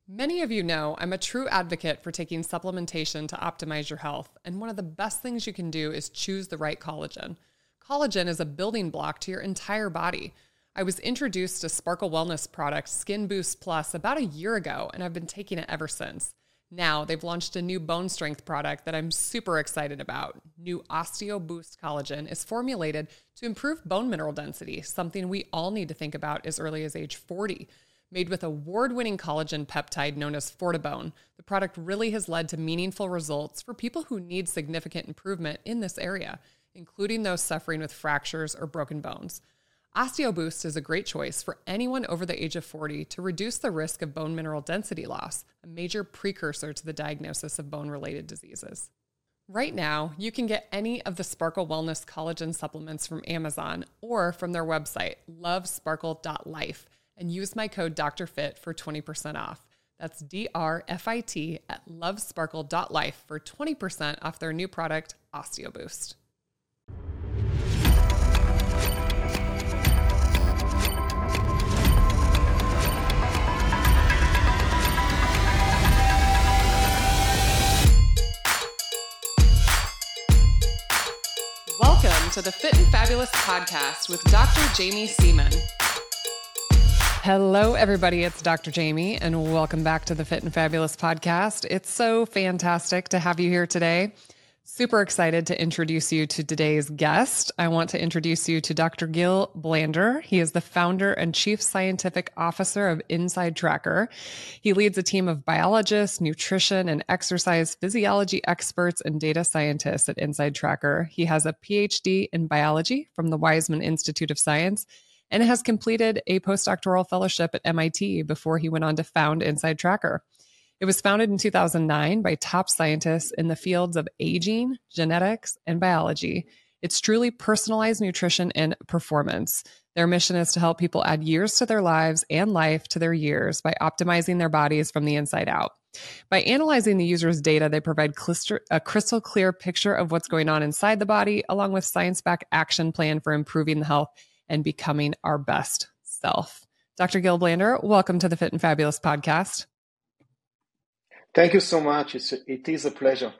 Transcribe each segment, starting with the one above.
Many of you know I'm a true advocate for taking supplementation to optimize your health, and one of the best things you can do is choose the right collagen. Collagen is a building block to your entire body. I was introduced to Sparkle Wellness product Skin Boost Plus about a year ago, and I've been taking it ever since. Now they've launched a new bone strength product that I'm super excited about. New Osteo Boost Collagen is formulated to improve bone mineral density, something we all need to think about as early as age 40. Made with award-winning collagen peptide known as Fortibone, the product really has led to meaningful results for people who need significant improvement in this area, including those suffering with fractures or broken bones. OsteoBoost is a great choice for anyone over the age of 40 to reduce the risk of bone mineral density loss, a major precursor to the diagnosis of bone-related diseases. Right now, you can get any of the Sparkle Wellness collagen supplements from Amazon or from their website, lovesparkle.life, and use my code DrFit for 20% off. That's DRFIT at lovesparkle.life for 20% off their new product, OsteoBoost. Welcome to the Fit and Fabulous podcast with Dr. Jamie Seaman. Hello, everybody. It's Dr. Jamie, and welcome back to the Fit and Fabulous podcast. It's so fantastic to have you here today. Super excited to introduce you to today's guest. I want to introduce you to Dr. Gil Blander. He is the founder and chief scientific officer of Inside Tracker. He leads a team of biologists, nutrition, and exercise physiology experts and data scientists at Inside Tracker. He has a PhD in biology from the Weizmann Institute of Science and has completed a postdoctoral fellowship at MIT before he went on to found Inside Tracker. It was founded in 2009 by top scientists in the fields of aging, genetics, and biology. It's truly personalized nutrition and performance. Their mission is to help people add years to their lives and life to their years by optimizing their bodies from the inside out. By analyzing the user's data, they provide a crystal clear picture of what's going on inside the body, along with science-backed action plan for improving the health and becoming our best self. Dr. Gil Blander, welcome to the Fit and Fabulous podcast. Thank you so much. It is a pleasure.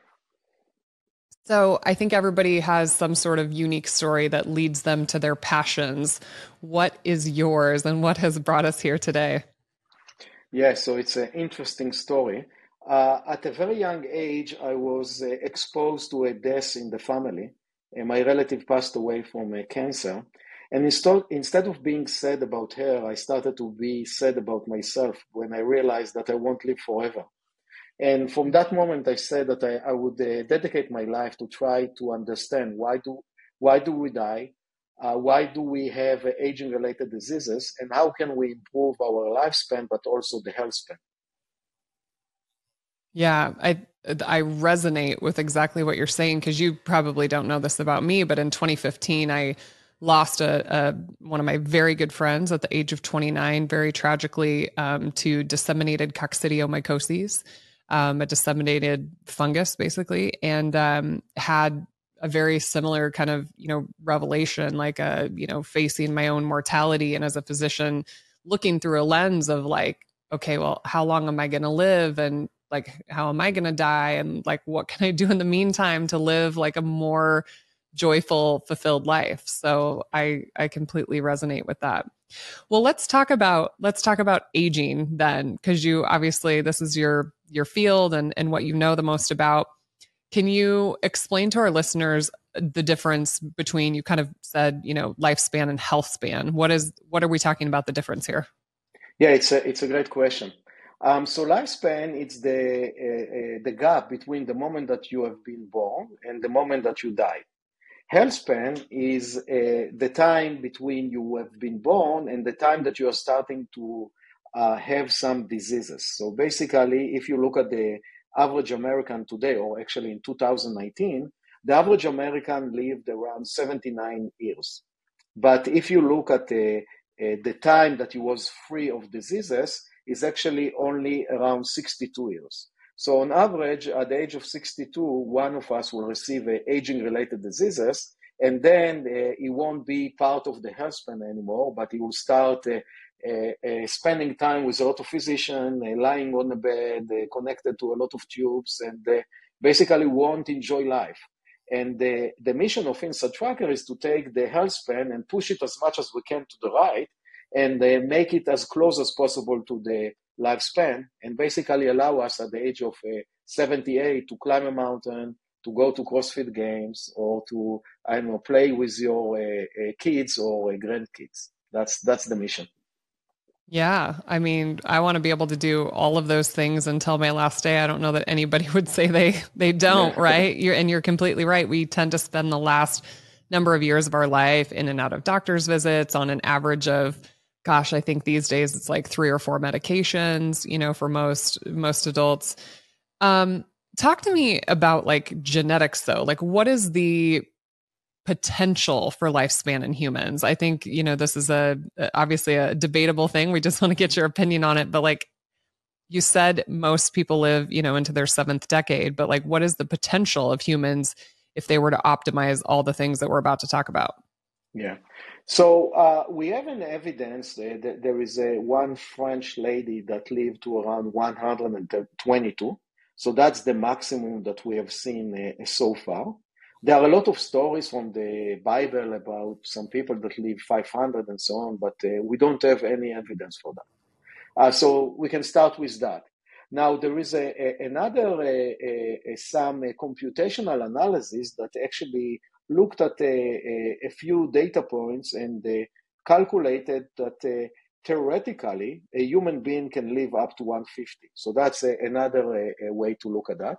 So I think everybody has some sort of unique story that leads them to their passions. What is yours and what has brought us here today? Yeah, so it's an interesting story. At a very young age, I was exposed to a death in the family. My relative passed away from cancer. And instead of being sad about her, I started to be sad about myself when I realized that I won't live forever. And from that moment, I said that I would dedicate my life to try to understand why do we die, why do we have aging-related diseases, and how can we improve our lifespan, but also the health span. Yeah, I resonate with exactly what you're saying, because you probably don't know this about me, but in 2015, I lost one of my very good friends at the age of 29, very tragically, to disseminated coccidiomycosis, a disseminated fungus, basically, and had a very similar kind of, revelation, like facing my own mortality. And as a physician, looking through a lens of like, okay, well, how long am I going to live? And like, how am I going to die? And like, what can I do in the meantime to live like a more joyful, fulfilled life? So I completely resonate with that. Well, let's talk about aging then, because you obviously, this is your field and what you know the most about. Can you explain to our listeners the difference between, you kind of said, lifespan and health span? What are we talking about the difference here? Yeah, it's a great question. So lifespan, it's the gap between the moment that you have been born and the moment that you die. Health span is the time between you have been born and the time that you are starting to have some diseases. So basically, if you look at the average American today, or actually in 2019, the average American lived around 79 years. But if you look at the time that he was free of diseases, is actually only around 62 years. So on average, at the age of 62, one of us will receive aging-related diseases, and then he won't be part of the health span anymore, but he will start spending time with a lot of physicians, lying on the bed, connected to a lot of tubes, and basically won't enjoy life. And the mission of Inside Tracker is to take the health span and push it as much as we can to the right and make it as close as possible to the lifespan, and basically allow us at the age of 78 to climb a mountain, to go to CrossFit games, or to, I don't know, play with your kids or grandkids. That's the mission. Yeah. I mean, I want to be able to do all of those things until my last day. I don't know that anybody would say they don't, right? You're completely right. We tend to spend the last number of years of our life in and out of doctor's visits on an average of, gosh, I think these days it's like 3 or 4 medications, for most adults. Talk to me about like genetics though. Like what is the potential for lifespan in humans? I think, this is obviously a debatable thing. We just want to get your opinion on it. But like you said, most people live, into their 7th decade, but like, what is the potential of humans if they were to optimize all the things that we're about to talk about? Yeah. So we have an evidence that there is one French lady that lived to around 122. So that's the maximum that we have seen so far. There are a lot of stories from the Bible about some people that live 500 and so on, but we don't have any evidence for that. So we can start with that. Now, there is another some computational analysis that actually looked at a few data points and calculated that theoretically a human being can live up to 150. So that's another way to look at that.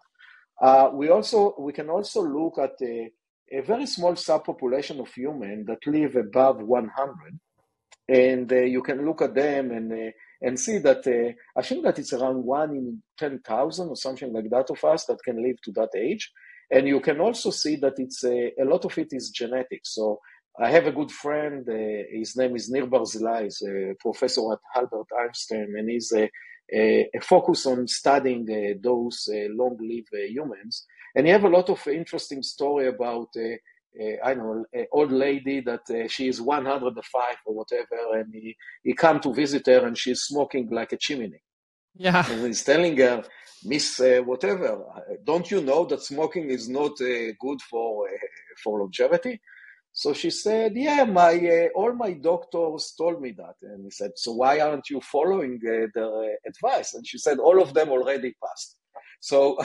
We can also look at a very small subpopulation of humans that live above 100, and you can look at them and see that I think that it's around 1 in 10,000 or something like that of us that can live to that age. And you can also see that it's a lot of it is genetic. So I have a good friend, his name is Nir Barzilai, he's a professor at Albert Einstein, and he's a focus on studying those long-lived humans. And he have a lot of interesting story about, I know, an old lady that she is 105 or whatever, and he come to visit her and she's smoking like a chimney. Yeah. And he's telling her, Miss whatever, don't you know that smoking is not good for longevity? So she said, yeah, all my doctors told me that. And he said, so why aren't you following their advice? And she said, all of them already passed. So,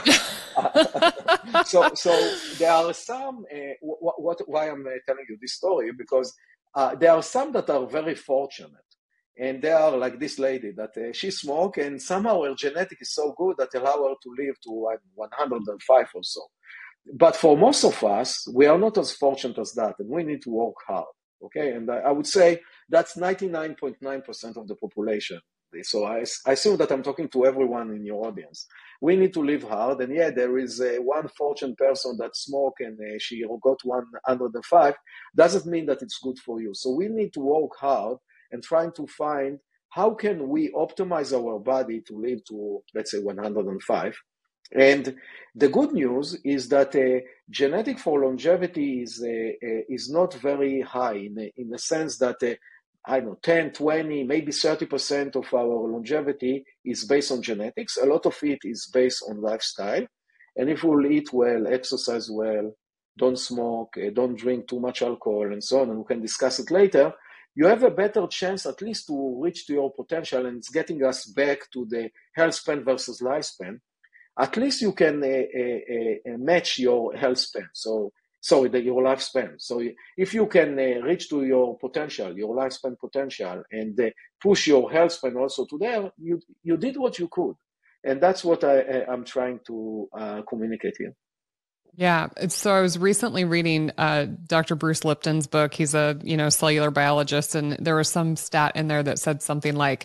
so there are some, why I'm telling you this story, because there are some that are very fortunate. And they are like this lady that she smoked, and somehow her genetic is so good that allow her to live to 105 or so. But for most of us, we are not as fortunate as that, and we need to work hard, okay? And I would say that's 99.9% of the population. So I assume that I'm talking to everyone in your audience. We need to live hard, and yeah, there is one fortunate person that smoke and she got 105. Doesn't mean that it's good for you. So we need to work hard and trying to find how can we optimize our body to live to, let's say, 105. And the good news is that genetic for longevity is not very high in the sense that, I don't know, 10, 20, maybe 30% of our longevity is based on genetics. A lot of it is based on lifestyle. And if we'll eat well, exercise well, don't smoke, don't drink too much alcohol, and so on, and we can discuss it later, you have a better chance at least to reach to your potential, and it's getting us back to the health span versus lifespan. At least you can match your health span. Your lifespan. So if you can reach to your potential, your lifespan potential, and push your health span also to there, you did what you could. And that's what I'm trying to communicate here. Yeah. So I was recently reading Dr. Bruce Lipton's book. He's a, cellular biologist, and there was some stat in there that said something like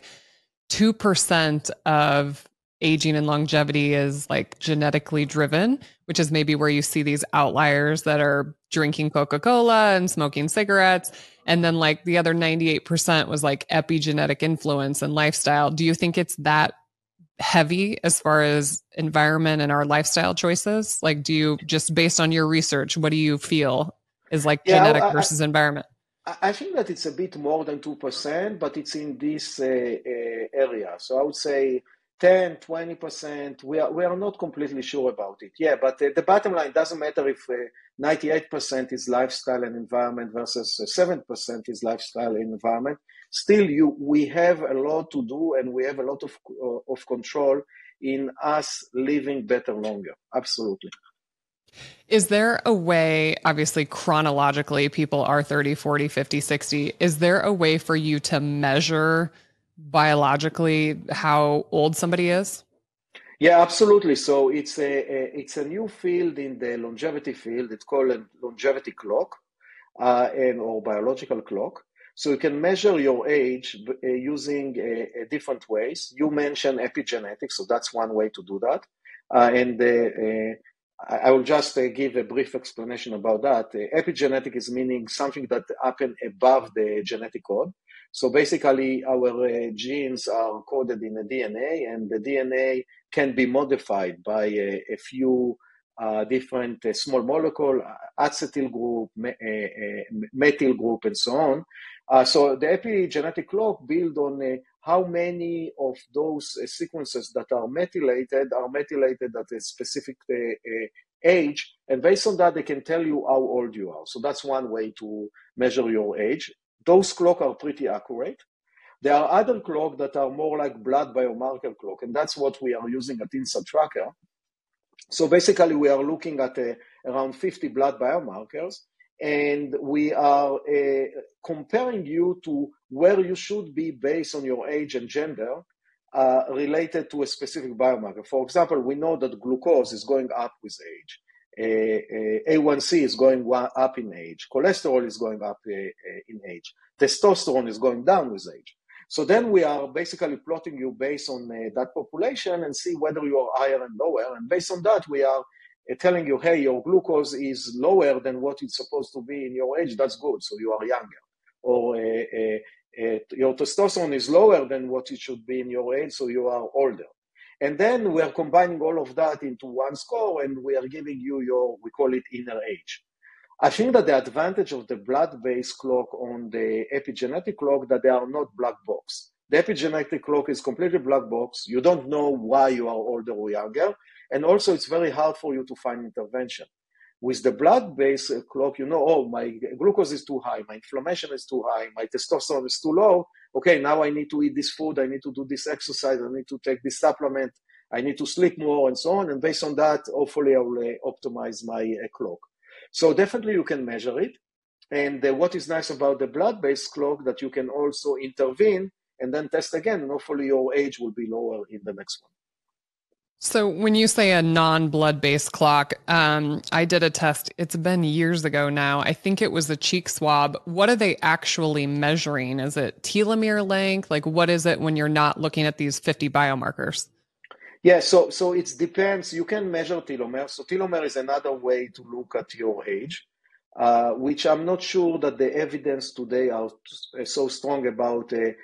2% of aging and longevity is like genetically driven, which is maybe where you see these outliers that are drinking Coca-Cola and smoking cigarettes. And then like the other 98% was like epigenetic influence and lifestyle. Do you think it's that heavy as far as environment and our lifestyle choices? Like, do you just based on your research, what do you feel is like genetic versus environment? I think that it's a bit more than 2%, but it's in this area. So I would say 10, 20%. We are not completely sure about it. Yeah, but the bottom line doesn't matter if 98% is lifestyle and environment versus 7% is lifestyle and environment. Still, we have a lot to do, and we have a lot of control in us living better longer. Absolutely. Is there a way, obviously chronologically, people are 30, 40, 50, 60. Is there a way for you to measure biologically how old somebody is? Yeah, absolutely. So it's a new field in the longevity field. It's called a longevity clock, or biological clock. So you can measure your age using different ways. You mentioned epigenetics, so that's one way to do that. And I will just give a brief explanation about that. Epigenetic is meaning something that happened above the genetic code. So basically, our genes are coded in the DNA, and the DNA can be modified by a few different small molecule, acetyl group, methyl group, and so on. So the epigenetic clock build on how many of those sequences that are methylated at a specific age, and based on that, they can tell you how old you are. So that's one way to measure your age. Those clocks are pretty accurate. There are other clocks that are more like blood biomarker clock, and that's what we are using at InsideTracker. So basically, we are looking at around 50 blood biomarkers, and we are comparing you to where you should be based on your age and gender related to a specific biomarker. For example, we know that glucose is going up with age. A1C is going up in age. Cholesterol is going up in age. Testosterone is going down with age. So then we are basically plotting you based on that population and see whether you are higher and lower. And based on that, we are telling you, hey, your glucose is lower than what it's supposed to be in your age. That's good. So you are younger. Or your testosterone is lower than what it should be in your age. So you are older. And then we are combining all of that into one score, and we are giving you we call it inner age. I think that the advantage of the blood-based clock on the epigenetic clock that they are not black box. The epigenetic clock is completely black box. You don't know why you are older or younger. And also it's very hard for you to find intervention. With the blood-based clock, you know, oh, my glucose is too high, my inflammation is too high, my testosterone is too low. Okay, now I need to eat this food, I need to do this exercise, I need to take this supplement, I need to sleep more, and so on. And based on that, hopefully I will optimize my clock. So definitely you can measure it. And what is nice about the blood-based clock that you can also intervene and then test again, and hopefully your age will be lower in the next one. So when you say a non-blood-based clock, I did a test. It's been years ago now. I think it was a cheek swab. What are they actually measuring? Is it telomere length? Like, what is it when you're not looking at these 50 biomarkers? Yeah, so it depends. You can measure telomere. So telomere is another way to look at your age, which I'm not sure that the evidence today are so strong about the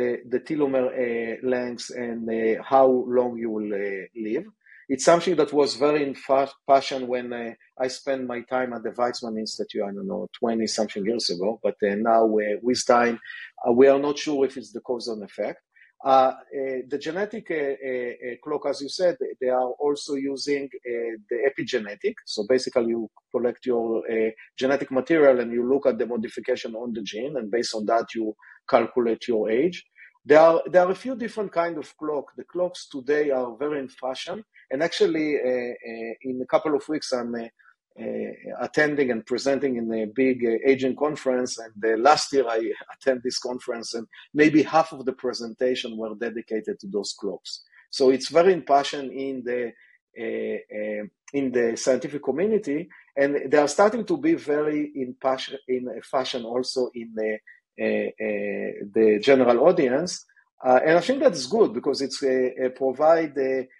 telomere lengths and how long you will live. It's something that was very in fashion when I spent my time at the Weizmann Institute, I don't know, 20-something years ago. But now with time, we are not sure if it's the cause and effect. The genetic clock, as you said, they are also using the epigenetic. So basically you collect your genetic material and you look at the modification on the gene, and based on that you calculate your age. There are a few different kinds of clock. The clocks today are very in fashion, and actually in a couple of weeks I'm attending and presenting in a big aging conference, and last year I attended this conference, and maybe half of the presentation were dedicated to those clocks. So it's very in passion in the scientific community, and they are starting to be very in fashion also in the general audience, and I think that's good because it's provide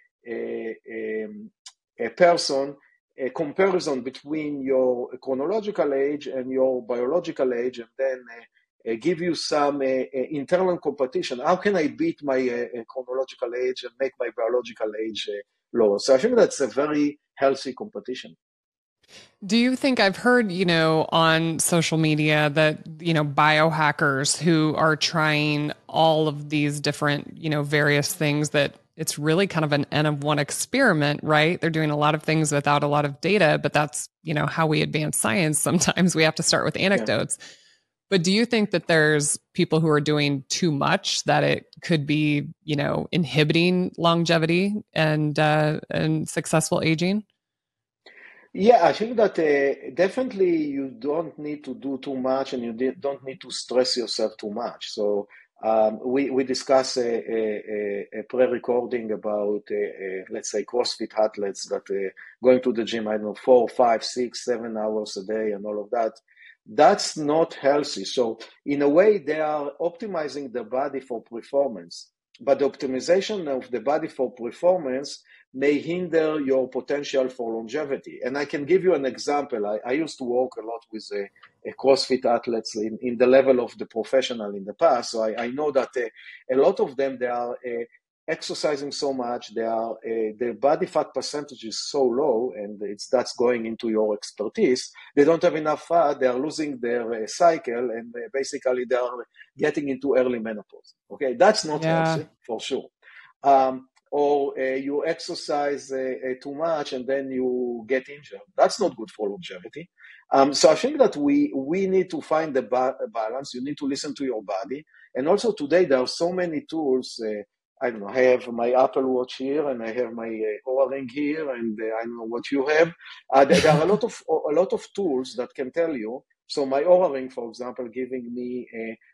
a person a comparison between your chronological age and your biological age, and then give you some internal competition. How can I beat my chronological age and make my biological age lower? So I think that's a very healthy competition. Do you think I've heard, on social media that, biohackers who are trying all of these different, various things that it's really kind of an N of one experiment, right? They're doing a lot of things without a lot of data, but that's, how we advance science. Sometimes we have to start with Yeah. anecdotes. But do you think that there's people who are doing too much that it could be, inhibiting longevity and successful aging? Yeah, I think that definitely you don't need to do too much and you don't need to stress yourself too much. So we discuss a pre-recording about, let's say, CrossFit athletes that going to the gym, I don't know, 4, 5, 6, 7 hours a day and all of that. That's not healthy. So in a way, they are optimizing the body for performance. But the optimization of the body for performance may hinder your potential for longevity. And I can give you an example. I used to work a lot with CrossFit athletes in the level of the professional in the past. So I know that a lot of them, they are exercising so much, their body fat percentage is so low, and that's going into your expertise. They don't have enough fat, they are losing their cycle, and basically they are getting into early menopause. Okay, that's not Yeah. healthy for sure. Or you exercise too much and then you get injured. That's not good for longevity. So I think that we need to find the balance. You need to listen to your body. And also today there are so many tools. I don't know, I have my Apple Watch here and I have my Oura Ring here, and I don't know what you have. There are a lot of tools that can tell you. So my Oura Ring, for example, giving me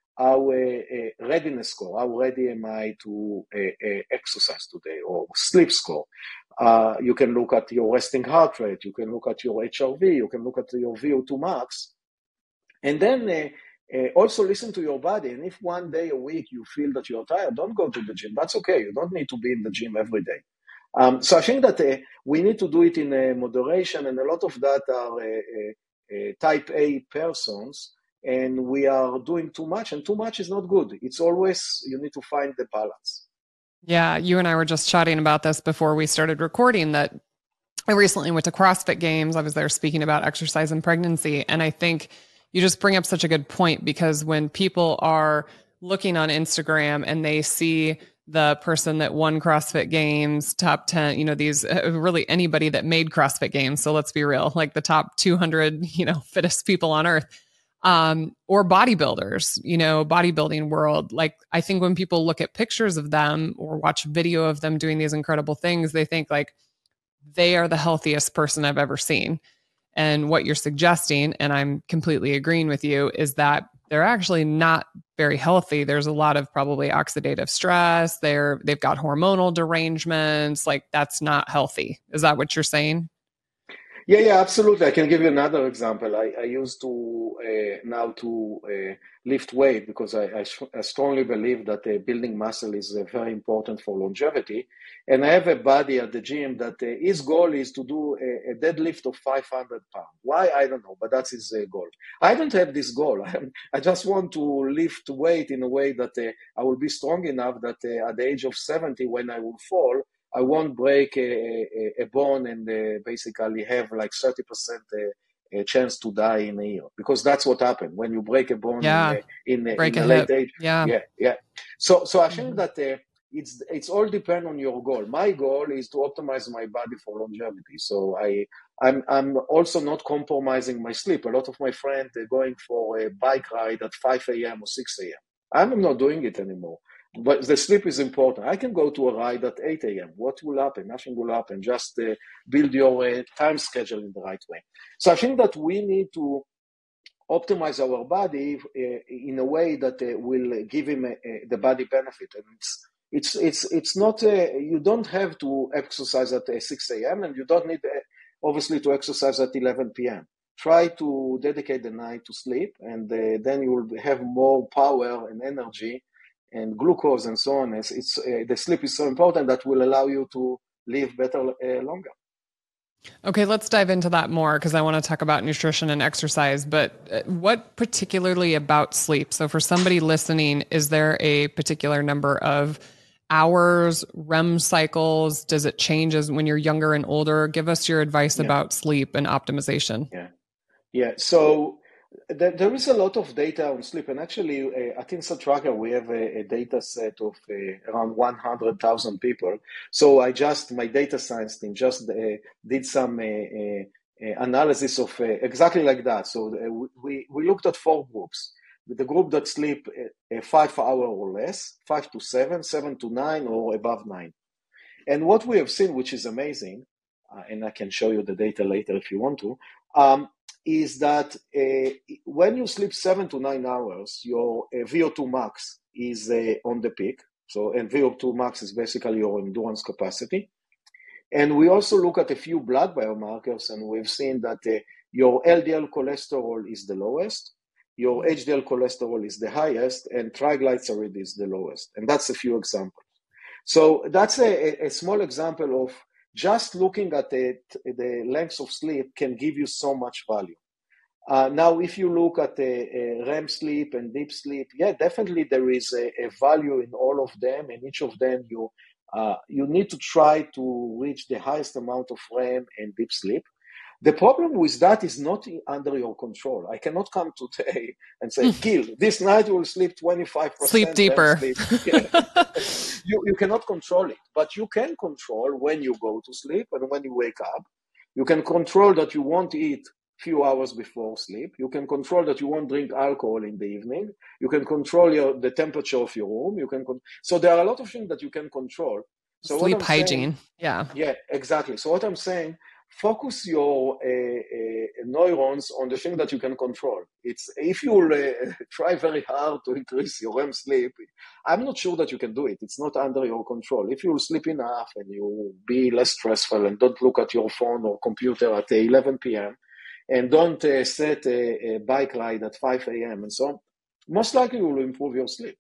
our readiness score, how ready am I to exercise today, or sleep score. You can look at your resting heart rate, you can look at your HRV, you can look at your VO2 max, and then also listen to your body. And if one day a week you feel that you're tired, don't go to the gym. That's okay. You don't need to be in the gym every day. So I think that we need to do it in moderation, and a lot of that are type A persons, and we are doing too much, and too much is not good. It's always, you need to find the balance. Yeah, you and I were just chatting about this before we started recording that I recently went to CrossFit Games. I was there speaking about exercise and pregnancy. And I think you just bring up such a good point, because when people are looking on Instagram and they see the person that won CrossFit Games, top 10, these really anybody that made CrossFit Games. So let's be real, like the top 200, fittest people on earth, or bodybuilders, bodybuilding world. Like, I think when people look at pictures of them or watch video of them doing these incredible things, they think like, they are the healthiest person I've ever seen. And what you're suggesting, and I'm completely agreeing with you, is that they're actually not very healthy. There's a lot of probably oxidative stress. They've got hormonal derangements. Like, that's not healthy. Is that what you're saying? Yeah, absolutely. I can give you another example. I used to now to lift weight because I strongly believe that building muscle is very important for longevity. And I have a buddy at the gym that his goal is to do a deadlift of 500 pounds. Why? I don't know, but that's his goal. I don't have this goal. I just want to lift weight in a way that I will be strong enough that at the age of 70, when I will fall, I won't break a bone and basically have like 30% a chance to die in a year, because that's what happened when you break a bone Yeah. Break in a a late hip. age. Yeah. Yeah. So I think Mhm. that it's all depend on your goal. My goal is to optimize my body for longevity. So I'm also not compromising my sleep. A lot of my friends are going for a bike ride at 5 a.m. or 6 a.m. I'm not doing it anymore. But the sleep is important. I can go to a ride at 8 a.m. What will happen? Nothing will happen. Just build your time schedule in the right way. So I think that we need to optimize our body in a way that will give him the body benefit. And it's not, you don't have to exercise at 6 a.m. and you don't need, obviously, to exercise at 11 p.m. Try to dedicate the night to sleep, and then you will have more power and energy and glucose and so on. The sleep is so important that will allow you to live better longer. Okay, let's dive into that more, because I want to talk about nutrition and exercise. But what particularly about sleep? So, for somebody listening, is there a particular number of hours, REM cycles? Does it change as when you're younger and older? Give us your advice Yeah, about sleep and optimization. yeah, yeah. So there is a lot of data on sleep, and actually, at Insight Tracker, we have a data set of around 100,000 people. So my data science team just did some analysis of exactly like that. So we looked at four groups. The group that sleep 5 hours or less, 5 to 7, 7 to 9, or above 9. And what we have seen, which is amazing, and I can show you the data later if you want to, is that when you sleep 7 to 9 hours, your VO2 max is on the peak. So, and VO2 max is basically your endurance capacity. And we also look at a few blood biomarkers, and we've seen that your LDL cholesterol is the lowest, your HDL cholesterol is the highest, and triglyceride is the lowest. And that's a few examples. So that's a small example of just looking at the length of sleep can give you so much value. Now, if you look at the REM sleep and deep sleep, yeah, definitely there is a value in all of them, and each of them you need to try to reach the highest amount of REM and deep sleep. The problem with that is not under your control. I cannot come today and say, Gil, this night you will sleep 25%. Sleep deeper. Sleep. You cannot control it, but you can control when you go to sleep and when you wake up. You can control that you won't eat few hours before sleep. You can control that you won't drink alcohol in the evening. You can control the temperature of your room. So there are a lot of things that you can control. So sleep hygiene. Yeah, exactly. So what I'm saying, focus your neurons on the thing that you can control. If you try very hard to increase your REM sleep, I'm not sure that you can do it. It's not under your control. If you sleep enough and you be less stressful and don't look at your phone or computer at 11 p.m. and don't set a bike ride at 5 a.m. and so on, most likely you will improve your sleep.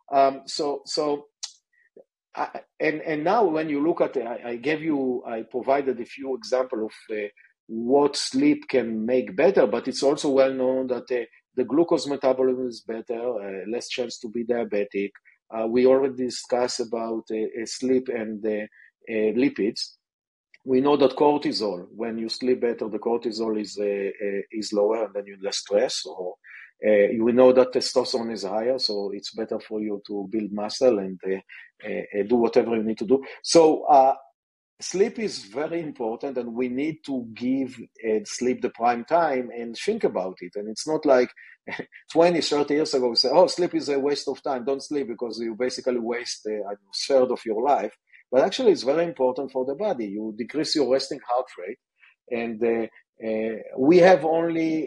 And now when you look at I provided a few examples of what sleep can make better, but it's also well known that the glucose metabolism is better, less chance to be diabetic. We already discussed about sleep and lipids. We know that cortisol, when you sleep better, the cortisol is lower and then you're less stressed. Or we know that testosterone is higher, so it's better for you to build muscle and do whatever you need to do. So sleep is very important, and we need to give sleep the prime time and think about it. And it's not like 20, 30 years ago, we say, oh, sleep is a waste of time. Don't sleep because you basically waste a third of your life. But actually, it's very important for the body. You decrease your resting heart rate, and we have only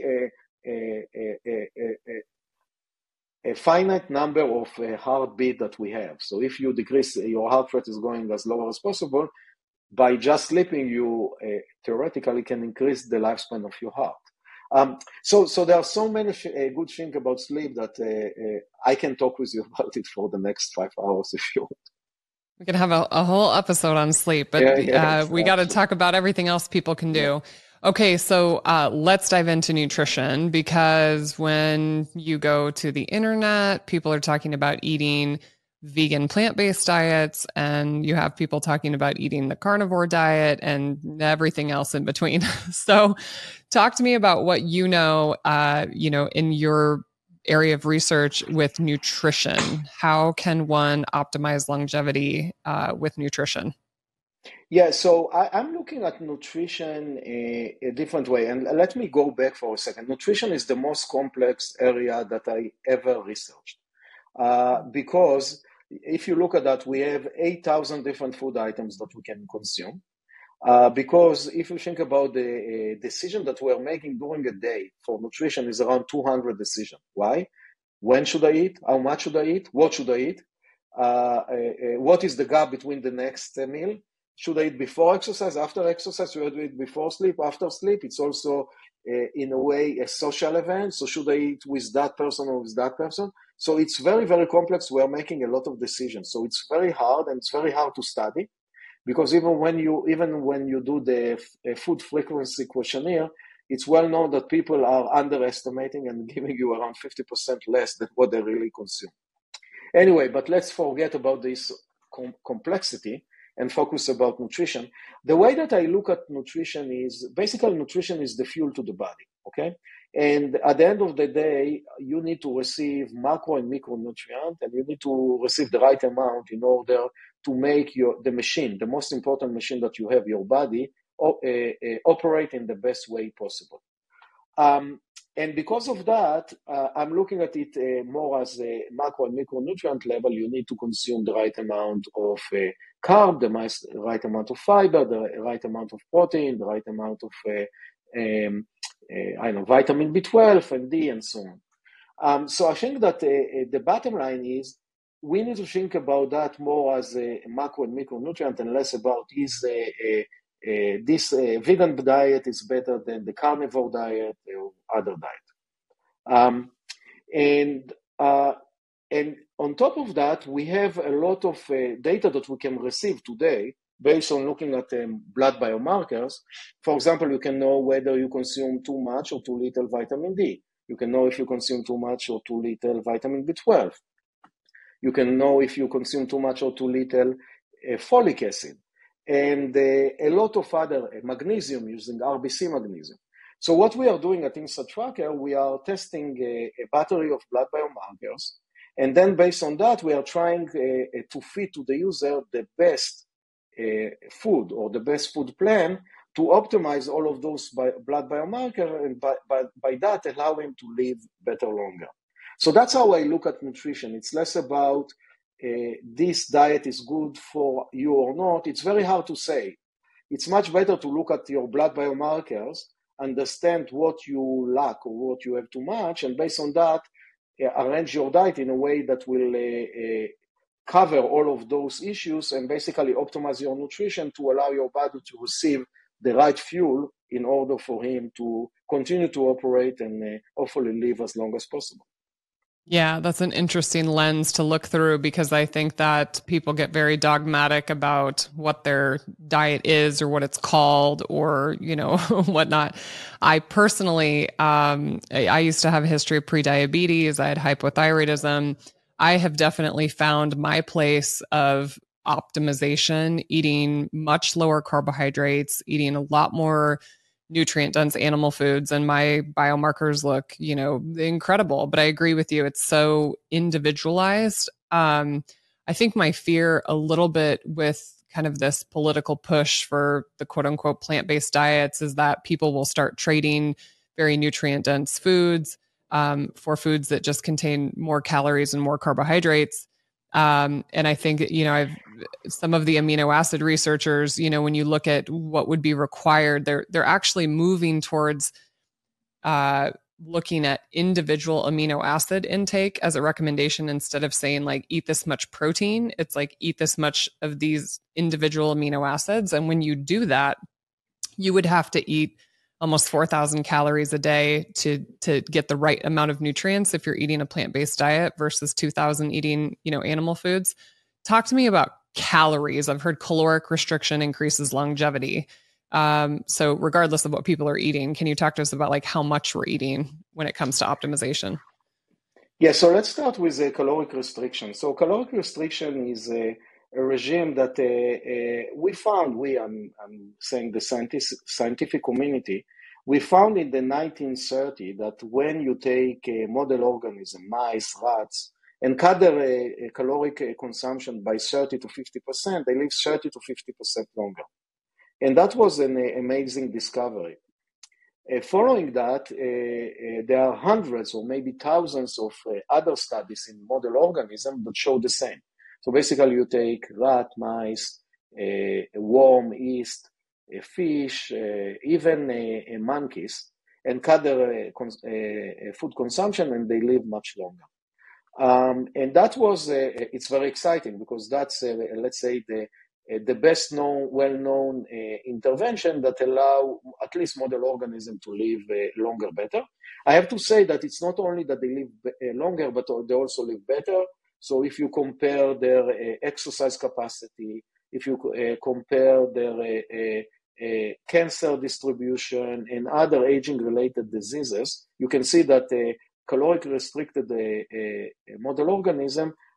a finite number of heartbeat that we have. So if you decrease, your heart rate is going as low as possible. By just sleeping, you theoretically can increase the lifespan of your heart. So there are so many good things about sleep that I can talk with you about it for the next 5 hours if you want. We could have a whole episode on sleep, but we got to talk about everything else people can do. Yeah. Okay, so let's dive into nutrition, because when you go to the internet, people are talking about eating vegan plant-based diets, and you have people talking about eating the carnivore diet and everything else in between. So talk to me about what you know in your area of research with nutrition. How can one optimize longevity with nutrition? Yeah, so I'm looking at nutrition a different way. And let me go back for a second. Nutrition is the most complex area that I ever researched. Because if you look at that, we have 8,000 different food items that we can consume. Because if you think about the decision that we're making during a day for nutrition is around 200 decisions. Why? When should I eat? How much should I eat? What should I eat? What is the gap between the next meal? Should I eat before exercise, after exercise? Should I eat before sleep, after sleep? It's also, in a way, a social event. So should I eat with that person or with that person? So it's very, very complex. We're making a lot of decisions. So it's very hard, and it's very hard to study, because even when you do the food frequency questionnaire, it's well known that people are underestimating and giving you around 50% less than what they really consume. Anyway, but let's forget about this. complexity and focus about nutrition. The way that I look at nutrition is basically nutrition is the fuel to the body, okay? And at the end of the day, you need to receive macro and micronutrient, and you need to receive the right amount in order to make the machine, the most important machine that you have, your body, operate in the best way possible. And because of that, I'm looking at it more as a macro and micronutrient level. You need to consume the right amount of carb, the right amount of fiber, the right amount of protein, the right amount of vitamin B12 and D and so on. So I think that the bottom line is we need to think about that more as a macro and micronutrient and less about this vegan diet is better than the carnivore diet or other diet. And on top of that, we have a lot of data that we can receive today based on looking at blood biomarkers. For example, you can know whether you consume too much or too little vitamin D. You can know if you consume too much or too little vitamin B12. You can know if you consume too much or too little folic acid. And a lot of other magnesium using RBC magnesium. So what we are doing at Inside Tracker, we are testing a battery of blood biomarkers. And then based on that, we are trying to feed to the user the best food or the best food plan to optimize all of those blood biomarkers and by that allow him to live better longer. So that's how I look at nutrition. It's less about this diet is good for you or not. It's very hard to say. It's much better to look at your blood biomarkers, understand what you lack or what you have too much, and based on that, arrange your diet in a way that will cover all of those issues and basically optimize your nutrition to allow your body to receive the right fuel in order for him to continue to operate and hopefully live as long as possible. Yeah, that's an interesting lens to look through because I think that people get very dogmatic about what their diet is or what it's called or, whatnot. I personally, I used to have a history of prediabetes. I had hypothyroidism. I have definitely found my place of optimization, eating much lower carbohydrates, eating a lot more nutrient dense animal foods, and my biomarkers look, incredible. But I agree with you. It's so individualized. I think my fear a little bit with kind of this political push for the quote unquote plant-based diets is that people will start trading very nutrient dense foods for foods that just contain more calories and more carbohydrates. And I think, some of the amino acid researchers, when you look at what would be required, they're actually moving towards looking at individual amino acid intake as a recommendation instead of saying like, eat this much protein. It's like, eat this much of these individual amino acids. And when you do that, you would have to eat almost 4,000 calories a day to get the right amount of nutrients if you're eating a plant-based diet versus 2,000 eating, animal foods. Talk to me about calories. I've heard caloric restriction increases longevity. So regardless of what people are eating, can you talk to us about like how much we're eating when it comes to optimization? Yeah, so let's start with caloric restriction. So caloric restriction is a regime that I'm saying the scientific community, we found in the 1930s that when you take a model organism, mice, rats, and cut their caloric consumption by 30 to 50%, they live 30 to 50% longer. And that was an amazing discovery. Following that, there are hundreds or maybe thousands of other studies in model organisms that show the same. So basically you take rat, mice, a worm, yeast, a fish, even monkeys, and cut their food consumption and they live much longer. And that was, it's very exciting because that's, let's say, the best known, well-known intervention that allow at least model organism to live longer, better. I have to say that it's not only that they live longer, but they also live better. So if you compare their exercise capacity, if you compare their cancer distribution and other aging-related diseases, you can see that caloric restricted model organism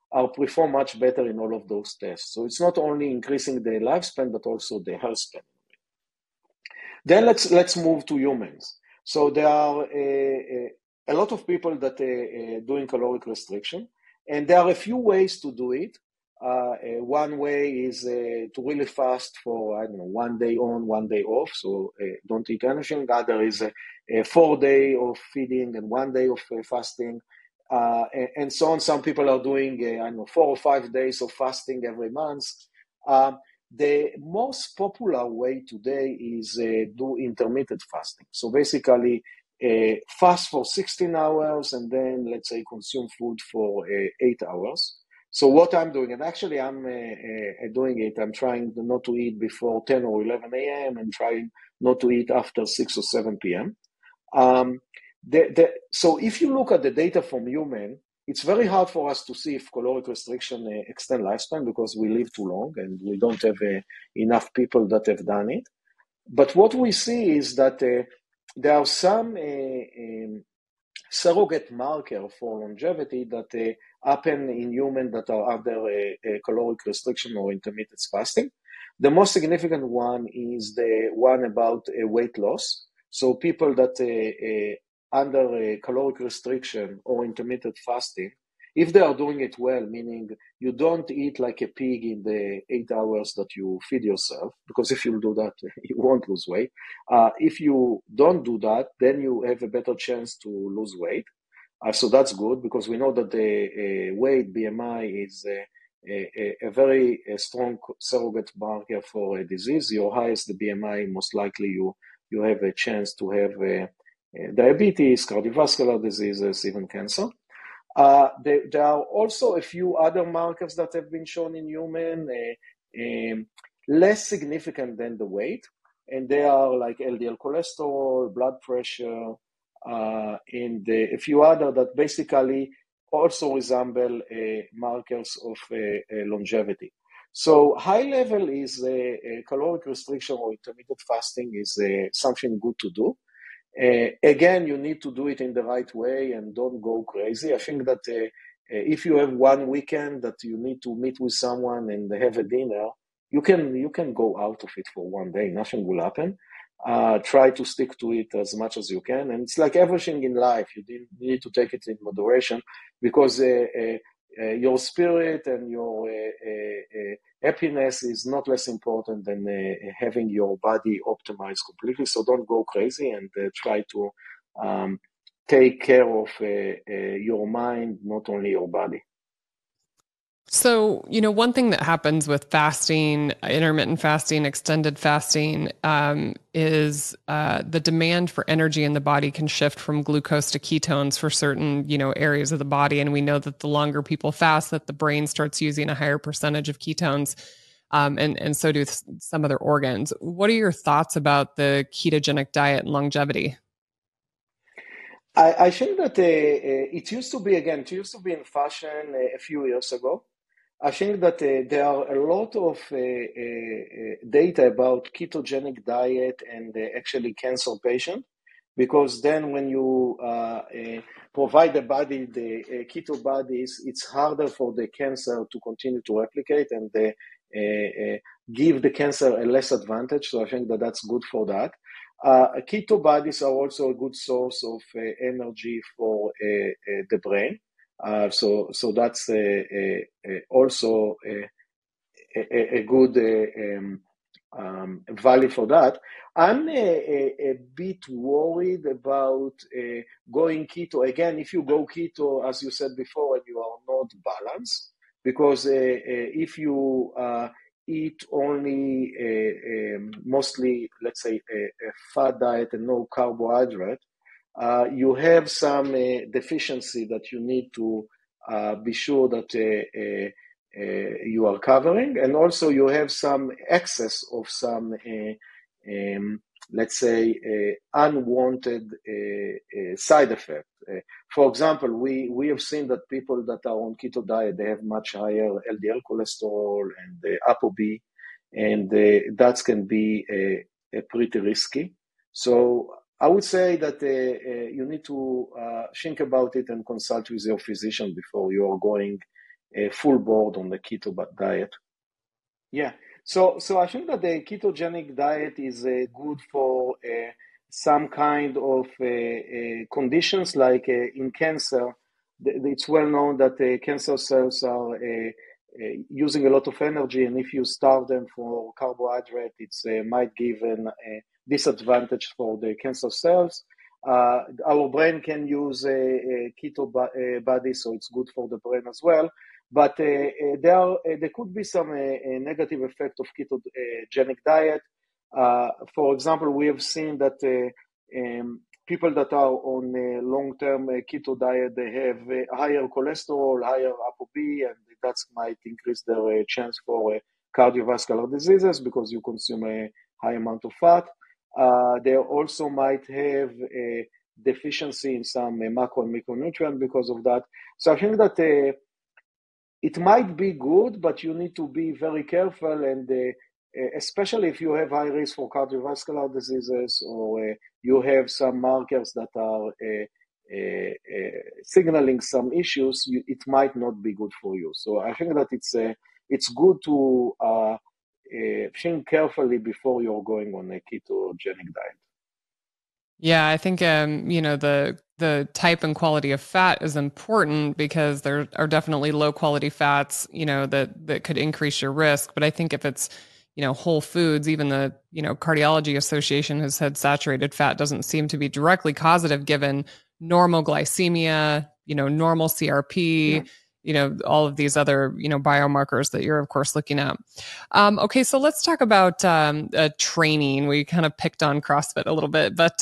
are perform much better in all of those tests. So it's not only increasing the lifespan, but also the health span. Then let's move to humans. So there are a lot of people that are doing caloric restriction, and there are a few ways to do it. One way is to really fast for, I don't know, 1 day on, 1 day off, so don't eat anything. Other is a 4 day of feeding and 1 day of fasting, and so on. Some people are doing, I don't know, 4 or 5 days of fasting every month. The most popular way today is do intermittent fasting. So basically, fast for 16 hours and then, let's say, consume food for 8 hours. So what I'm doing, and actually I'm doing it, I'm trying not to eat before 10 or 11 a.m. and trying not to eat after 6 or 7 p.m. So if you look at the data from human, it's very hard for us to see if caloric restriction extend lifespan because we live too long and we don't have enough people that have done it. But what we see is that there are some surrogate marker for longevity that happen in humans that are under caloric restriction or intermittent fasting. The most significant one is the one about weight loss. So people that under caloric restriction or intermittent fasting, if they are doing it well, meaning you don't eat like a pig in the 8 hours that you feed yourself, because if you do that, you won't lose weight. If you don't do that, then you have a better chance to lose weight. So that's good because we know that the weight, BMI, is a very strong surrogate marker for a disease. Your highest the BMI, most likely you have a chance to have diabetes, cardiovascular diseases, even cancer. There are also a few other markers that have been shown in human, less significant than the weight, and they are like LDL cholesterol, blood pressure, and a few other that basically also resemble markers of longevity. So high level is caloric restriction or intermittent fasting is something good to do. Again, you need to do it in the right way and don't go crazy. I think that if you have one weekend that you need to meet with someone and have a dinner, you can go out of it for 1 day. Nothing will happen. Try to stick to it as much as you can. And it's like everything in life. You need to take it in moderation because your spirit and your happiness is not less important than having your body optimized completely. So don't go crazy and try to take care of your mind, not only your body. So, one thing that happens with fasting, intermittent fasting, extended fasting, is the demand for energy in the body can shift from glucose to ketones for certain, areas of the body. And we know that the longer people fast, that the brain starts using a higher percentage of ketones, and so do some other organs. What are your thoughts about the ketogenic diet and longevity? I think that it used to be in fashion a few years ago. I think that there are a lot of data about ketogenic diet and actually cancer patient, because then when you provide the body the keto bodies, it's harder for the cancer to continue to replicate and give the cancer a less advantage. So I think that that's good for that. Keto bodies are also a good source of energy for the brain. So that's also a good value for that. I'm a bit worried about going keto. Again, if you go keto, as you said before, and you are not balanced, because if you eat only mostly, let's say, a fat diet and no carbohydrate, you have some deficiency that you need to be sure that you are covering, and also you have some excess of some, let's say, unwanted side effect. For example, we have seen that people that are on keto diet, they have much higher LDL cholesterol and ApoB, and that can be pretty risky. So I would say that you need to think about it and consult with your physician before you are going full board on the keto diet. Yeah. So I think that the ketogenic diet is good for some kind of conditions like in cancer. It's well known that cancer cells are using a lot of energy, and if you starve them for carbohydrate, it might give a disadvantage for the cancer cells. Our brain can use a keto body, so it's good for the brain as well. But there could be some negative effect of ketogenic diet. For example, we have seen that people that are on a long-term keto diet, they have higher cholesterol, higher ApoB, and that might increase their chance for cardiovascular diseases because you consume a high amount of fat. They also might have a deficiency in some macro and micronutrient because of that. So I think that it might be good, but you need to be very careful, and especially if you have high risk for cardiovascular diseases or you have some markers that are signaling some issues, it might not be good for you. So I think that it's good to think carefully before you're going on a ketogenic diet. Yeah, I think the type and quality of fat is important because there are definitely low quality fats, that could increase your risk. But I think if it's, whole foods, even the, Cardiology Association has said saturated fat doesn't seem to be directly causative given normal glycemia, normal CRP, all of these other, biomarkers that you're of course looking at. Okay, so let's talk about training. We kind of picked on CrossFit a little bit, but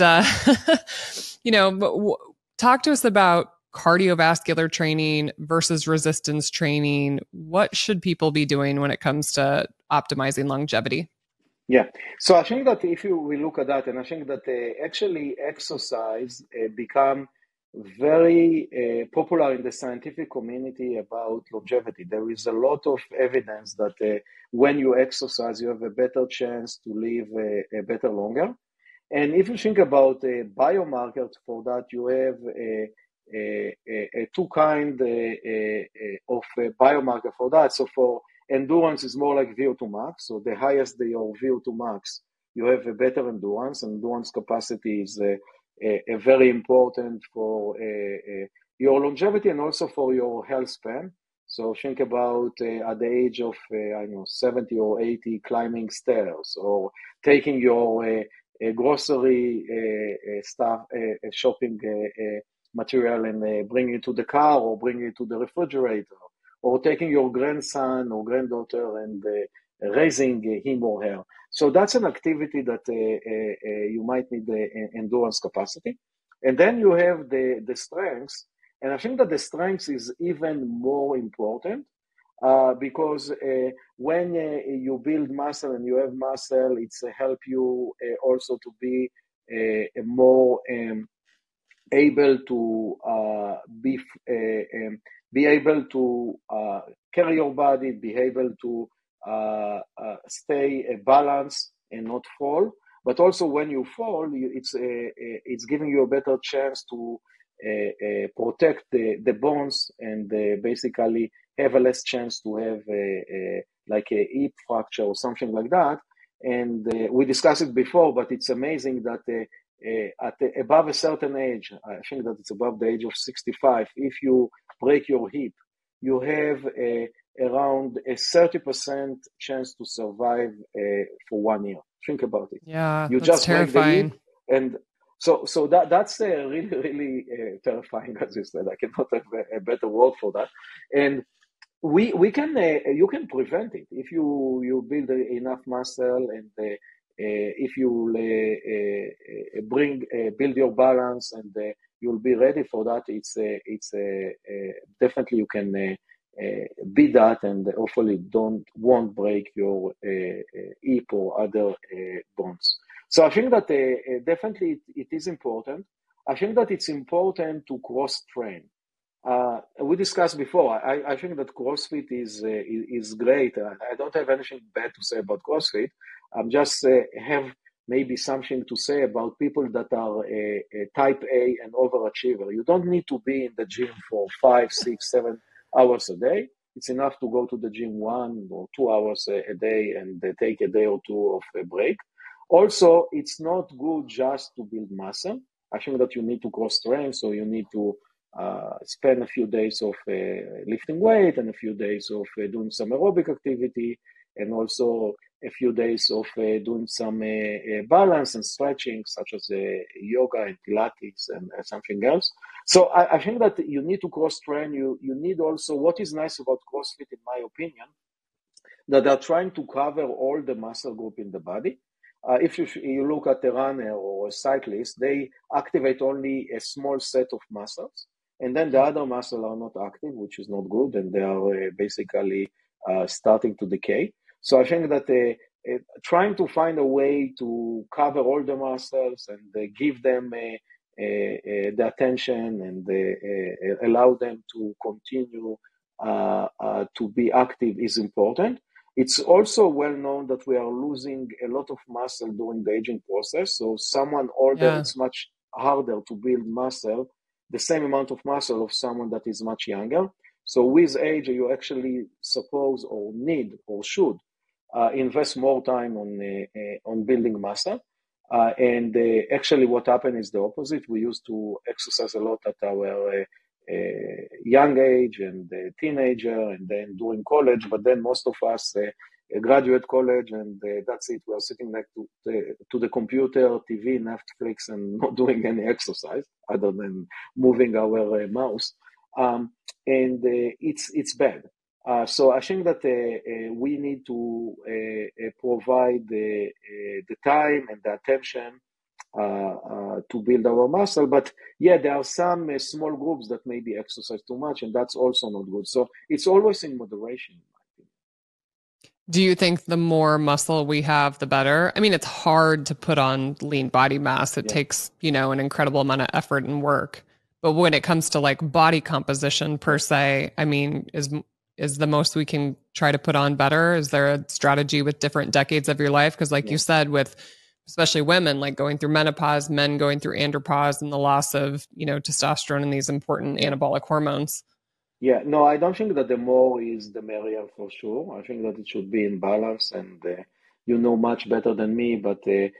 talk to us about cardiovascular training versus resistance training. What should people be doing when it comes to optimizing longevity? Yeah, so I think that if we look at that, and I think that actually exercise become very popular in the scientific community about longevity. There is a lot of evidence that when you exercise, you have a better chance to live better longer. And if you think about biomarkers for that, you have two kind of biomarker for that. So for endurance is more like VO2 max. So the higher your VO2 max, you have a better endurance. Endurance capacity is very important for your longevity and also for your health span. So think about at the age of 70 or 80 climbing stairs or taking your grocery stuff, shopping material and bringing it to the car or bringing it to the refrigerator, or taking your grandson or granddaughter and raising him or her. So that's an activity that you might need the endurance capacity. And then you have the strengths. And I think that the strengths is even more important because when you build muscle and you have muscle, it's help you also to be more able to be able to carry your body, be able to stay balanced and not fall. But also when you fall, it's giving you a better chance to protect the bones and basically have a less chance to have like a hip fracture or something like that. And we discussed it before, but it's amazing that above a certain age, I think that it's above the age of 65, if you break your hip, you have around a 30% chance to survive for 1 year. Think about it. Yeah, you that's just terrifying. Break the hip, and so that's really, really terrifying, as you said. I cannot have a better word for that. And we can you can prevent it if you build enough muscle and if you build your balance and you'll be ready for that. It's definitely you can beat that and hopefully won't break your hip or other bones. So I think that definitely it is important. I think that it's important to cross train. We discussed before. I think that CrossFit is great. I don't have anything bad to say about CrossFit. I'm just have maybe something to say about people that are type A and overachiever. You don't need to be in the gym for 5, 6, 7 hours a day. It's enough to go to the gym 1 or 2 hours a day and take a day or two of a break. Also, it's not good just to build muscle. I think that you need to cross train, so you need to spend a few days of lifting weight and a few days of doing some aerobic activity, and also a few days of doing some balance and stretching, such as yoga and Pilates and something else. So I think that you need to cross train. You need also, what is nice about CrossFit, in my opinion, that they're trying to cover all the muscle group in the body. If you look at a runner or a cyclist, they activate only a small set of muscles, and then the other muscles are not active, which is not good, and they are basically starting to decay. So I think that trying to find a way to cover all the muscles and give them the attention and allow them to continue to be active is important. It's also well known that we are losing a lot of muscle during the aging process. So someone older, it's much harder to build muscle, the same amount of muscle of someone that is much younger. So with age, you actually suppose or need or should invest more time on building muscle. And actually what happened is the opposite. We used to exercise a lot at our young age and teenager and then during college, but then most of us graduate college and that's it. We are sitting next to the computer, TV, Netflix, and not doing any exercise other than moving our mouse. And it's bad. So I think that we need to provide the time and the attention to build our muscle. But yeah, there are some small groups that maybe exercise too much, and that's also not good. So it's always in moderation. Do you think the more muscle we have, the better? I mean, it's hard to put on lean body mass. It takes, an incredible amount of effort and work. But when it comes to like body composition per se, I mean, is the most we can try to put on better? Is there a strategy with different decades of your life? Because like you said, with especially women, like going through menopause, men going through andropause and the loss of, testosterone and these important anabolic hormones. Yeah, no, I don't think that the more is the merrier for sure. I think that it should be in balance, and you know much better than me, but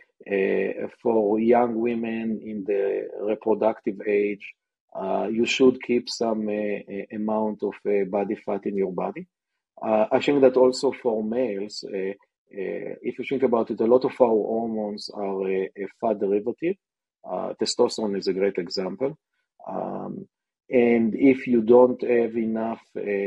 for young women in the reproductive age, you should keep some amount of body fat in your body. I think that also for males, if you think about it, a lot of our hormones are a fat derivative. Testosterone is a great example. And if you don't have enough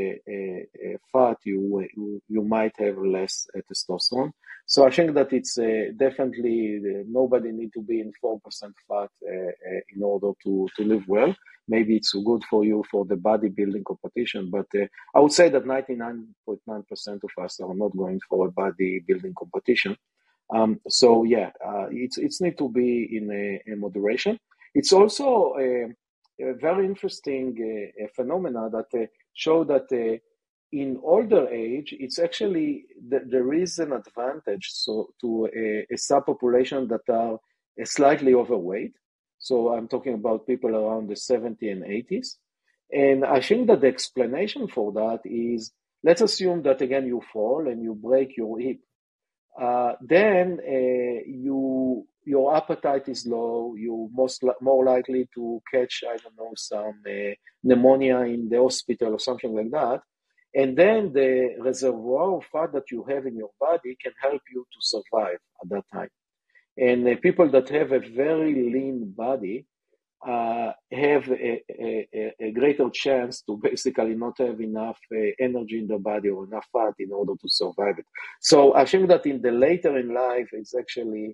fat, you might have less testosterone. So I think that it's definitely nobody need to be in 4% fat in order to live well. Maybe it's good for you for the bodybuilding competition, but I would say that 99.9% of us are not going for a bodybuilding competition. So yeah, it's need to be in a moderation. It's also a very interesting phenomena that show that in older age, it's actually there is an advantage to a subpopulation that are slightly overweight. So I'm talking about people around the 70 and 80s. And I think that the explanation for that is, let's assume that again you fall and you break your hip. Then your appetite is low. You're more likely to catch, I don't know, some pneumonia in the hospital or something like that. And then the reservoir of fat that you have in your body can help you to survive at that time. And people that have a very lean body have a greater chance to basically not have enough energy in the body or enough fat in order to survive it. So I think that in the later in life, it's actually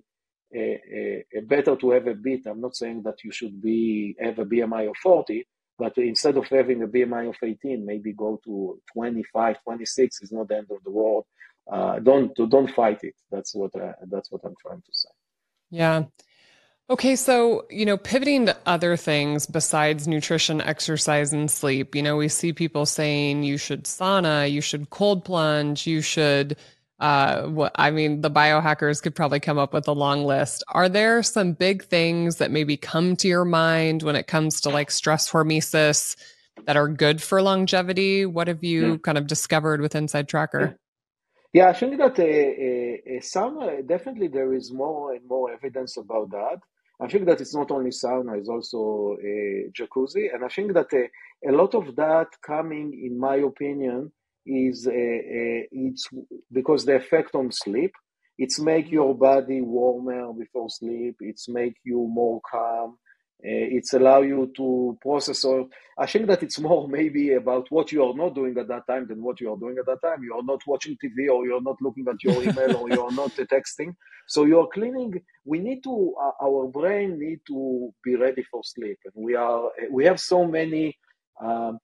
better to have a bit. I'm not saying that you should have a BMI of 40, but instead of having a BMI of 18, maybe go to 25, 26 is not the end of the world. Don't fight it. That's what I'm trying to say. Yeah. Okay, so, pivoting to other things besides nutrition, exercise, and sleep, we see people saying you should sauna, you should cold plunge, you should, the biohackers could probably come up with a long list. Are there some big things that maybe come to your mind when it comes to like stress hormesis, that are good for longevity? What have Yeah. you kind of discovered with Inside Yeah. Tracker? Yeah, I think that some definitely there is more and more evidence about that. I think that it's not only sauna, it's also jacuzzi, and I think that a lot of that coming, in my opinion, is it's because the effect on sleep. It's make Mhm. your body warmer before sleep. It's make you more calm. It's allow you to process all. I think that it's more maybe about what you are not doing at that time than what you are doing at that time. You are not watching TV, or you're not looking at your email, or you're not texting. So you're cleaning. We need to, our brain need to be ready for sleep. And we have so many um,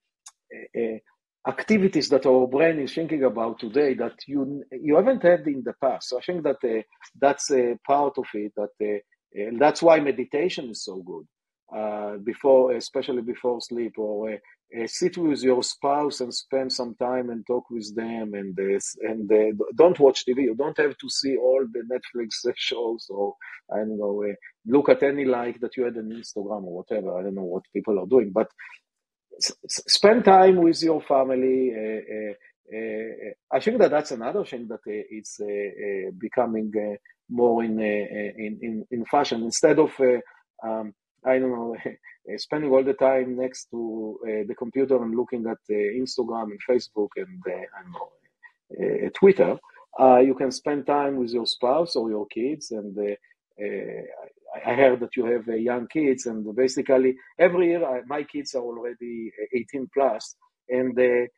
activities that our brain is thinking about today that you haven't had in the past. So I think that that's a part of it. That's why meditation is so good. Before, especially before sleep, or sit with your spouse and spend some time and talk with them, and don't watch TV. You don't have to see all the Netflix shows, or I don't know, look at any like that you had on Instagram or whatever. I don't know what people are doing, but spend time with your family. I think that that's another thing that it's becoming more in fashion. Instead of I don't know, spending all the time next to the computer and looking at Instagram and Facebook and I don't know, Twitter, you can spend time with your spouse or your kids. And I heard that you have young kids, and basically every year my kids are already 18 plus, and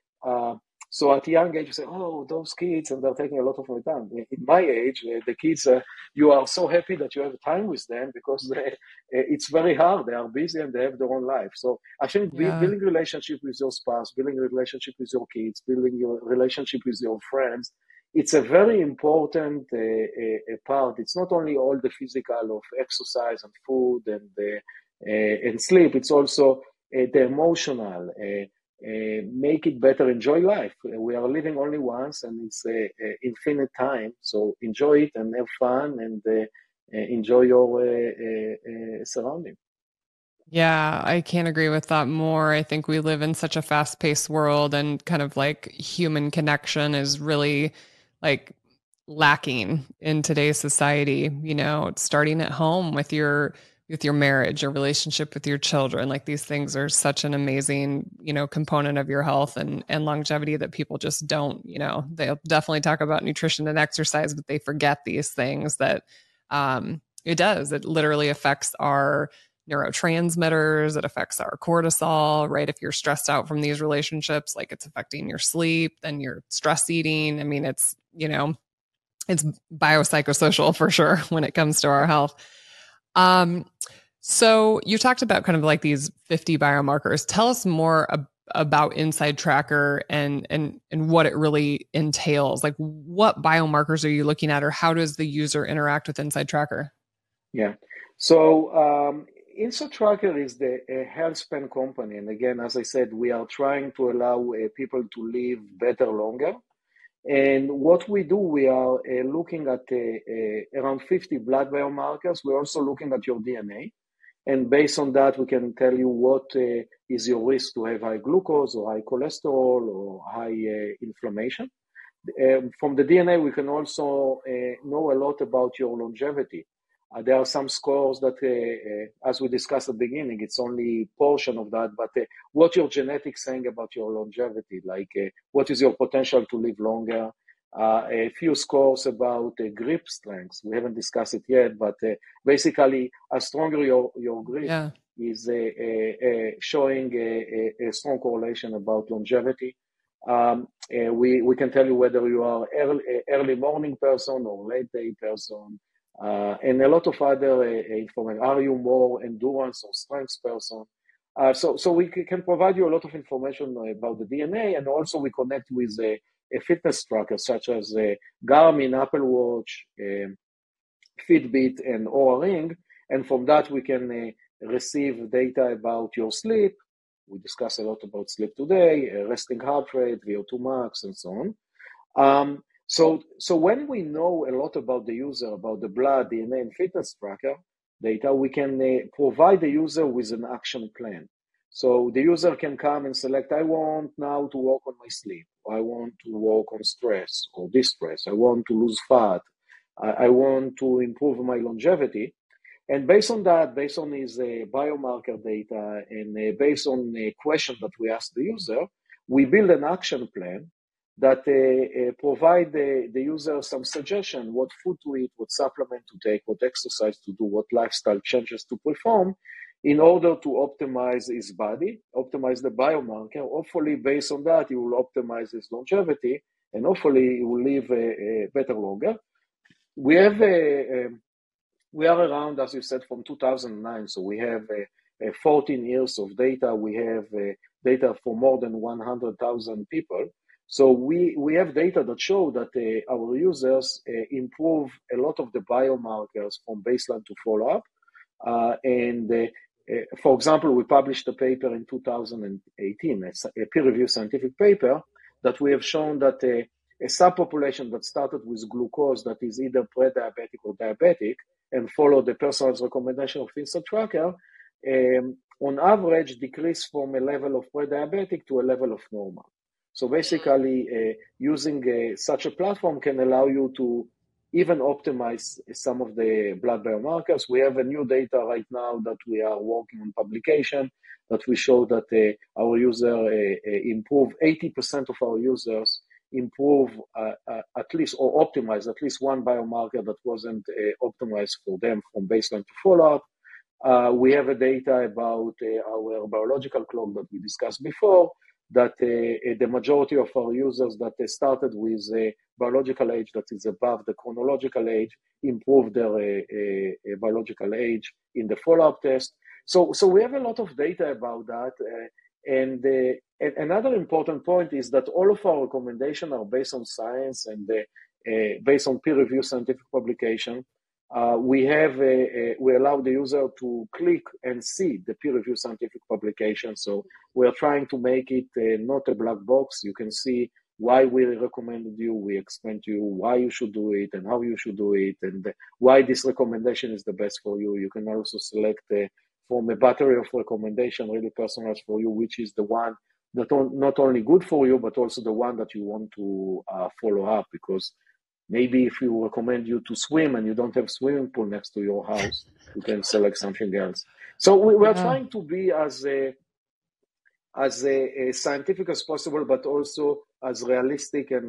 so at a young age you say, "Oh, those kids," and they're taking a lot of my time. In my age, the kids, you are so happy that you have time with them because it's very hard. They are busy and they have their own life. So I think Yeah. building relationship with your spouse, building a relationship with your kids, building your relationship with your friends, it's a very important part. It's not only all the physical of exercise and food and sleep. It's also the emotional. Make it better. Enjoy life. We are living only once, and it's infinite time. So enjoy it and have fun, and enjoy your surrounding. Yeah, I can't agree with that more. I think we live in such a fast-paced world, and kind of like human connection is really like lacking in today's society. It's starting at home with your marriage, your relationship with your children. Like these things are such an amazing, component of your health and longevity that people just don't, they'll definitely talk about nutrition and exercise, but they forget these things that it does. It literally affects our neurotransmitters. It affects our cortisol, right? If you're stressed out from these relationships, like it's affecting your sleep, then you're stress eating. I mean, it's biopsychosocial for sure when it comes to our health. Um, so you talked about kind of like these 50 biomarkers. Tell us more about Inside Tracker and what it really entails. Like what biomarkers are you looking at, or how does the user interact with Inside Tracker? Yeah. So InsoTracker is the health span company, and again, as I said, we are trying to allow people to live better, longer. And what we do, we are looking at around 50 blood biomarkers. We're also looking at your DNA. And based on that, we can tell you what is your risk to have high glucose or high cholesterol or high inflammation. From the DNA, we can also know a lot about your longevity. There are some scores that, as we discussed at the beginning, it's only portion of that, but what your genetics saying about your longevity, like what is your potential to live longer, a few scores about grip strength. We haven't discussed it yet, but basically, as stronger your grip Yeah. is showing a strong correlation about longevity. We can tell you whether you are early morning person or late day person, and a lot of other information. Are you more endurance or strength person? So we can provide you a lot of information about the DNA, and also we connect with a fitness tracker such as Garmin, Apple Watch, Fitbit, and Oura Ring, and from that we can receive data about your sleep. We discuss a lot about sleep today, resting heart rate, VO2 max, and so on. So when we know a lot about the user, about the blood, DNA, and fitness tracker data, we can provide the user with an action plan. So the user can come and select, I want now to work on my sleep, or I want to work on stress or distress, I want to lose fat, I want to improve my longevity. And based on that, based on his biomarker data and based on a question that we ask the user, we build an action plan that provide the user some suggestion, what food to eat, what supplement to take, what exercise to do, what lifestyle changes to perform in order to optimize his body, optimize the biomarker. Hopefully, based on that, he will optimize his longevity and hopefully he will live better longer. We have we are around, as you said, from 2009, so we have 14 years of data. We have data for more than 100,000 people. So we have data that show that our users improve a lot of the biomarkers from baseline to follow-up. For example, we published a paper in 2018, a peer-reviewed scientific paper, that we have shown that a subpopulation that started with glucose that is either pre-diabetic or diabetic and follow the personalized recommendation of Insta Tracker, on average decrease from a level of pre-diabetic to a level of normal. So basically, using such a platform can allow you to even optimize some of the blood biomarkers. We have a new data right now that we are working on publication that we show that our user improve, 80% of our users improve at least or optimize at least one biomarker that wasn't optimized for them from baseline to follow-up. We have a data about our biological clock that we discussed before, that the majority of our users that started with a biological age that is above the chronological age improved their biological age in the follow-up test. So we have a lot of data about that. And another important point is that all of our recommendations are based on science and based on peer-reviewed scientific publication. We allow the user to click and see the peer-reviewed scientific publication. So we are trying to make it not a black box. You can see why we recommended you. We explain to you why you should do it and how you should do it and why this recommendation is the best for you. You can also select from a battery of recommendation, really personalized for you, which is the one that not only good for you, but also the one that you want to follow up. Because maybe if you recommend you to swim and you don't have swimming pool next to your house, you can select something else. So we are trying to be as scientific as possible, but also as realistic and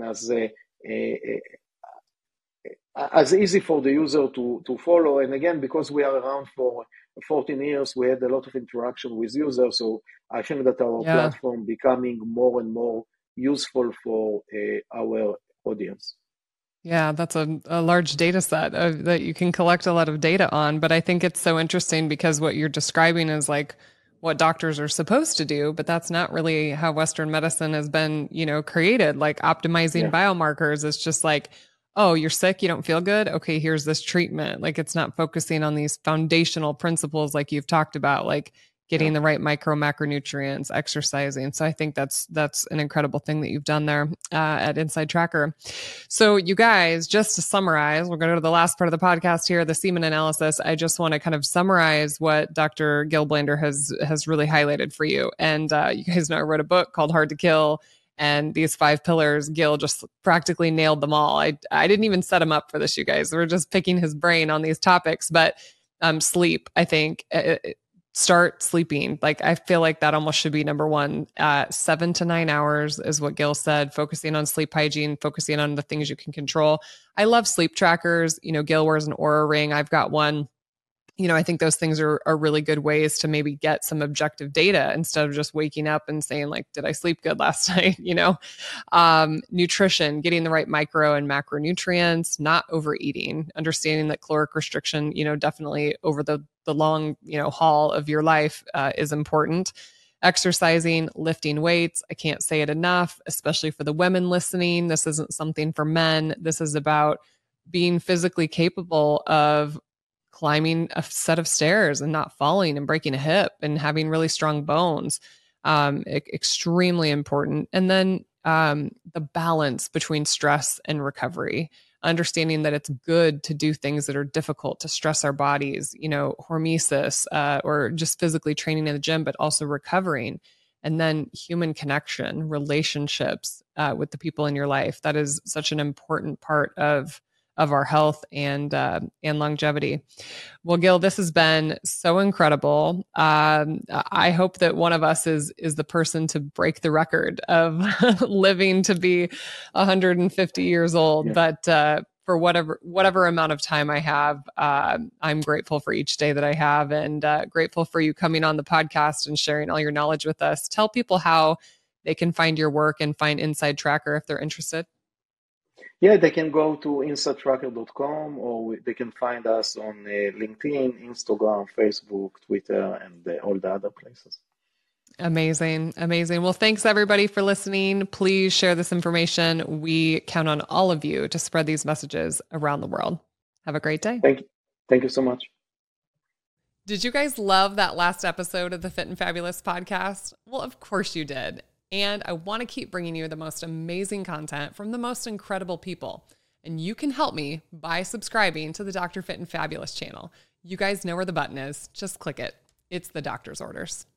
as easy for the user to follow. And again, because we are around for 14 years, we had a lot of interaction with users. So I think that our platform becoming more and more useful for our audience. Yeah, that's a large data set that you can collect a lot of data on. But I think it's so interesting because what you're describing is like what doctors are supposed to do, but that's not really how Western medicine has been, created. Like optimizing biomarkers is just like, oh, you're sick, you don't feel good. Okay, here's this treatment. Like it's not focusing on these foundational principles like you've talked about, like getting the right macronutrients, exercising. So I think that's an incredible thing that you've done there at Inside Tracker. So you guys, just to summarize, we're going to go to the last part of the podcast here, the semen analysis. I just want to kind of summarize what Dr. Gil Blander has really highlighted for you. And you guys know I wrote a book called Hard to Kill. And these 5 pillars, Gil just practically nailed them all. I didn't even set him up for this, you guys. We're just picking his brain on these topics. But sleep, I think, start sleeping. Like I feel like that almost should be number one. 7 to 9 hours is what Gil said. Focusing on sleep hygiene, focusing on the things you can control. I love sleep trackers. Gil wears an Oura ring. I've got one. I think those things are really good ways to maybe get some objective data instead of just waking up and saying like, did I sleep good last night? Nutrition, getting the right micro and macronutrients, not overeating, understanding that caloric restriction, definitely over the long, haul of your life is important. Exercising, lifting weights. I can't say it enough, especially for the women listening. This isn't something for men. This is about being physically capable of climbing a set of stairs and not falling and breaking a hip and having really strong bones. Extremely important. And then the balance between stress and recovery. understanding that it's good to do things that are difficult, to stress our bodies, hormesis, or just physically training in the gym, but also recovering. And then human connection, relationships with the people in your life. That is such an important part of our health and longevity. Well, Gil, this has been so incredible. I hope that one of us is the person to break the record of living to be 150 years old. Yeah. But for whatever amount of time I have, I'm grateful for each day that I have, and grateful for you coming on the podcast and sharing all your knowledge with us. Tell people how they can find your work and find Inside Tracker if they're interested. Yeah, they can go to insidetracker.com, or they can find us on LinkedIn, Instagram, Facebook, Twitter, and all the other places. Amazing. Amazing. Well, thanks everybody for listening. Please share this information. We count on all of you to spread these messages around the world. Have a great day. Thank you. Thank you so much. Did you guys love that last episode of the Fit and Fabulous podcast? Well, of course you did. And I want to keep bringing you the most amazing content from the most incredible people. And you can help me by subscribing to the Dr. Fit and Fabulous channel. You guys know where the button is. Just click it. It's the doctor's orders.